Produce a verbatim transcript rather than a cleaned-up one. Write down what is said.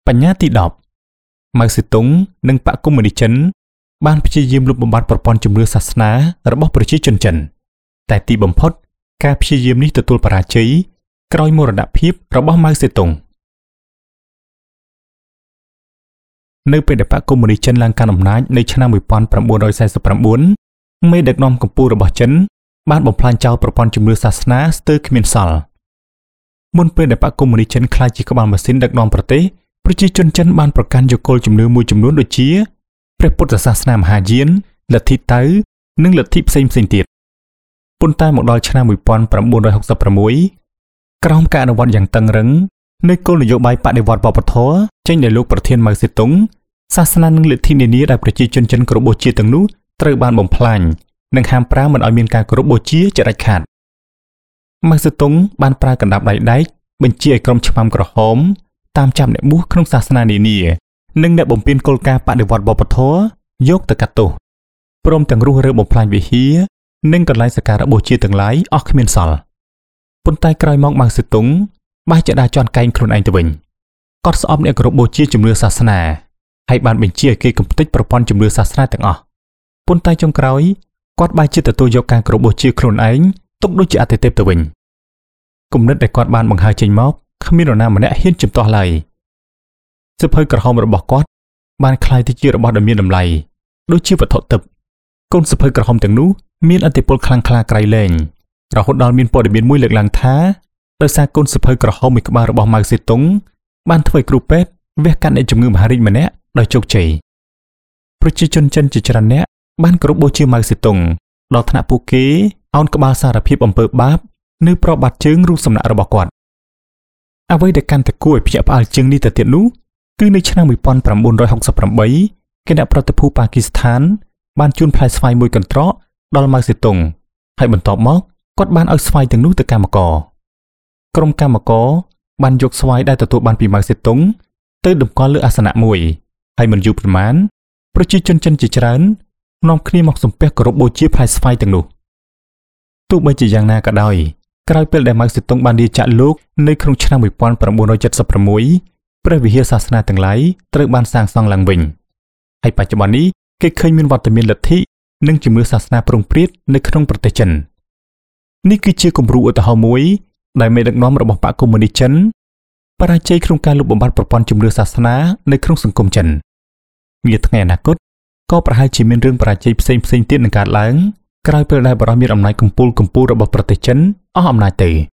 បញ្ញាទីដប់ម៉ៅសេតុងនិងបកកុម្មុយនីចិនបានព្យាយាមលុបបំបាត់ប្រព័ន្ធជំនឿសាសនារបស់ប្រជាជនចិនតែទីបំផុតការព្យាយាមនេះទទួលបរាជ័យក្រោយមរណភាពរបស់ម៉ៅសេតុងនៅពេលដែលបកកុម្មុយនីចិនឡើងកាន់អំណាចនៅឆ្នាំmột nghìn chín trăm四mươi chínមេដឹកនាំកម្ពុជារបស់ចិនបានបំផ្លាញចោលប្រព័ន្ធជំនឿសាសនាស្ទើរគ្មានសល់មុនពេលដែលបកកុម្មុយនីចិនក្លាយជាក្បាលម៉ាស៊ីនដឹកនាំប្រទេសប្រជាជនចិនបានប្រកាន់យកគោលជំនឿមួយចំនួនដូចជាព្រះពុទ្ធសាសនាមហាយានលទ្ធិតៅនិងលទ្ធិផ្សេងផ្សេងទៀតប៉ុន្តែមកដល់ឆ្នាំmột nghìn chín trăm sáu mươi sáuក្រោមការអនុវត្តយ៉ាងតឹងរឹងនៃគោលនយោបាយបដិវត្តវប្បធម៌ចេញដោយលោកប្រធានម៉ៅសេតុងសាសនានិងលទ្ធិនានាដែលប្រជាជនចិនគោរពបូជាទាំងនោះត្រូវបានបំផ្លាញនិងហាមប្រាមមិនឲ្យមានការគោរពបូជាជាដាច់ខាតម៉ៅសេតុងបានប្រើកណ្ដាប់ដៃដែកបញ្ជាឲ្យក្រុមឆ្មាំក្រហមតាមចាប់អ្នកបួសក្នុងសាសនានានានិងអ្នកបំពេញគោលការណ៍បដិវត្តវប្បធម៌យកទៅកាត់ទោសព្រមទាំងរុះរើបំផ្លាញវិហារនិងកន្លែងសក្ការៈបូជាទាំងឡាយអស់គ្មានសល់ប៉ុន្តែក្រោយមកម៉ៅសេតុងបែរជាដើរជន់កែងខ្លួនឯងទៅវិញគាត់ស្អប់អ្នកគោរពបូជាជំនឿសាសនាហើយបានបញ្ជាឲ្យគេកំទេចប្រព័ន្ធជំនឿសាសនាទាំងអស់ប៉ុន្តែចុងក្រោយគាត់បែរជាទទួលយកការគោរពបូជាខ្លួនឯងទុកដូចជាអតិទេពទៅវិញគំនិតដែលគាត់បានបង្ហើរចេញមកគ្មាននរណាម្នាក់ហ៊ានជំទាស់ឡើយសៀវភៅក្រហមរបស់គាត់បានក្លាយទៅជារបស់ដ៏មានតម្លៃដូចជាវត្ថុទិព្វកូនសៀវភៅក្រហមទាំងនោះមានឥទ្ធិពលខ្លាំងក្លាក្រៃលែងរហូតដល់មានព័ត៌មានមួយលើកឡើងថាដោយសារកូនសៀវភៅក្រហមមួយក្បាលរបស់ម៉ៅសេតុងបានធ្វើឲ្យគ្រូពេទ្យវះកាត់អ្នកជំងឺមហារីកម្នាក់ដោយជោគជ័យប្រជាជនចិនជាច្រើនអ្នកបានគោរពបូជាម៉ៅសេតុងដល់ថ្នាក់ពួកគេអោនក្បាលសារភាពអំពើបាបនៅប្របាត់ជើងរូបសំណាករបស់គាត់អ្វីដែលកាន់តែគួរឲ្យភ្ញាក់ផ្អើលជាងនេះទៅទៀតនោះគឺនៅឆ្នាំmột nghìn chín trăm sáu mươi támគណៈប្រតិភូប៉ាគីស្ថានបានជូនផ្លែស្វាយមួយកន្ត្រកដល់ម៉ៅសេតុងហើយបន្ទាប់មកគាត់បានឲ្យស្វាយទាំងនោះទៅកម្មករក្រុមកម្មករបានយកស្វាយដែលទទួលបានពីម៉ៅសេតុងទៅតម្កល់លើអាសនៈមួយហើយមិនយូរប៉ុន្មានប្រជាជនចិនជាច្រើននាំគ្នាមកសំពះគោរពបូជាផ្លែស្វាយទាំងនោះទោះបីជាយ៉ាងណាក៏ដោយក្រោយពេលដែលម៉ៅសេតុងបានលាចាកលោកនៅក្នុងឆ្នាំmột nghìn chín trăm七mươi sáuព្រះវិហារសាសនាទាំងឡាយត្រូវបានសាងសង់ឡើងវិញហើយបច្ចុប្បន្ននេះគេឃើញមានវត្តមានលទ្ធិនិងជំនឿសាសនាប្រងព្រាតនៅក្នុងប្រទេសចិននេះគឺជាគំរូឧទាហរណ៍មួយដែលមេដឹកនាំរបស់បកកុម្មុយនីចិនបរាជ័យក្នុងការលុបបំបាត់ប្រព័ន្ធជំនឿសាសនានៅក្នុងសង្គមចិននាថ្ងៃអនាគតក៏ប្រហែលជាមានរឿងបរាជ័យផ្សេងផ្សេងទៀតនឹងកើតឡើងក្រោយពេលដែលបរិយាមានអំណាចកំពូលកំពូលរបស់ប្រទេសចិនអស់អំណាចទៅ